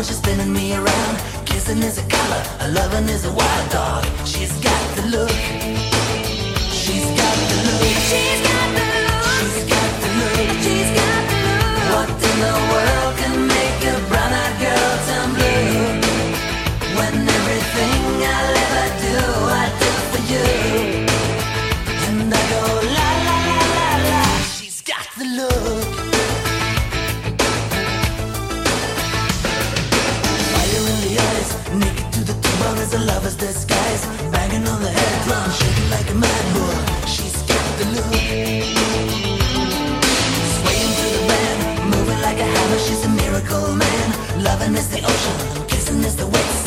on, she's spinning me around. Kissing is a color, a loving is a wild dog. She's got the look. She's got the look. She's got the look. She's got the look. She's got the look. What in the world can make a brown-eyed girl turn blue? When everything I'll ever do, I do for you. And I go la la la la la. She's got the look. Fire in the eyes, naked to the tumor as a lover's disguise. Banging on the head drum, shaking like a mad bull. She's got the look. Swaying to the band, moving like a hammer. She's a miracle man. Loving is the ocean, kissing is the wet.